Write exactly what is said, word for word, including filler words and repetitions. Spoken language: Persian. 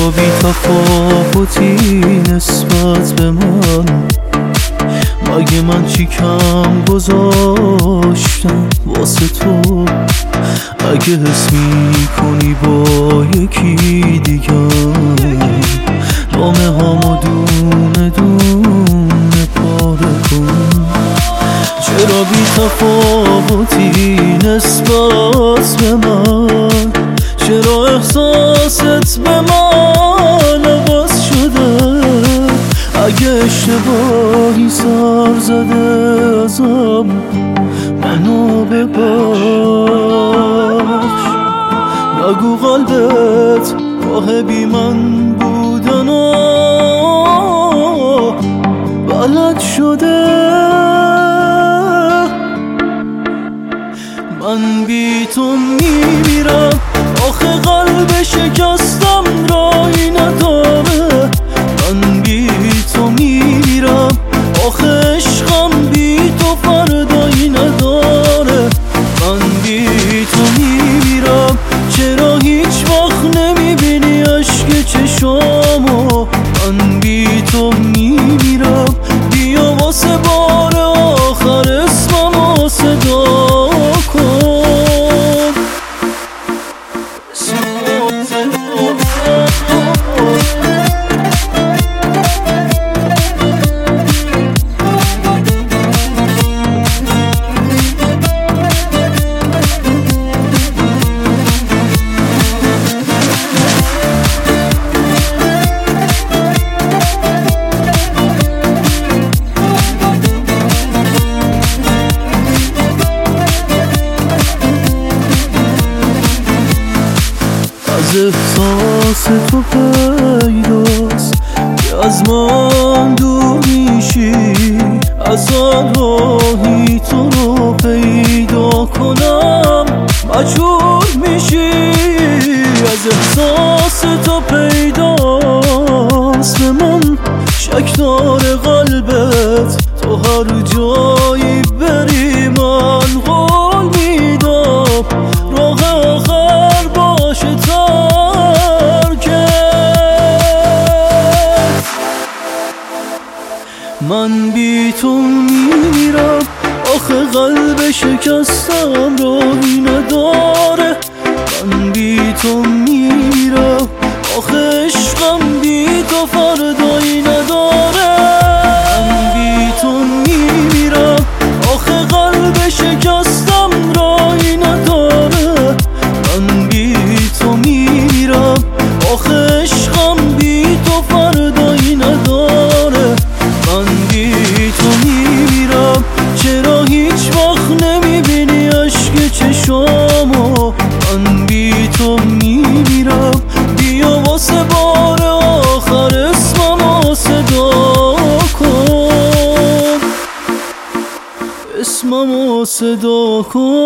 چرا بی تفاوتی نسبت به من؟ مگه من چی کم گذاشتم واسه تو؟ اگه حس میکنی با یکی دیگر، نامه هامو دونه دونه پاره کن. چرا بی تفاوتی نسبت به من؟ چرا احساست به من عوض شده؟ اگه اشتباهی سر زده ازم منو ببخش. نگو قلبت راه بی من بودن و بلد شده. من بی تو میمیرم، آخه قلب شکستم رایی نداره. من بی تو میمیرم، آخه عشقم بی تو فردایی نداره. من بی تو میمیرم، چرا هیچ وقت نمیبینی عشق چشامو؟ من بی تو میمیرم، بیا واسه بار آخر اسممو صدا کن. از احساس تو پیداست که از من دور میشی. از آن راهی تو رو پیدا کنم مجبور میشی. از احساس تو پیداست به من شک داره قلبت. تو هر جایی بری من قول میدم راه آخر باشه ترکت. من بی تو میمیرم، آخه قلب شکستم راهی نداره. من بی تو میمیرم، آخه عشقم بی تو فردایی نداره. من بی تو میمیرم، آخه قلب شکستم راهی نداره. من بی تو میمیرم، آخه عشقم بی تو فردایی نداره. من بی تو میمیرم، چرا هیچ وقت نمیبینی عشق چشامو؟ من بی تو میمیرم، بیا واسه بار آخر اسممو صدا کن. اسممو صدا کن.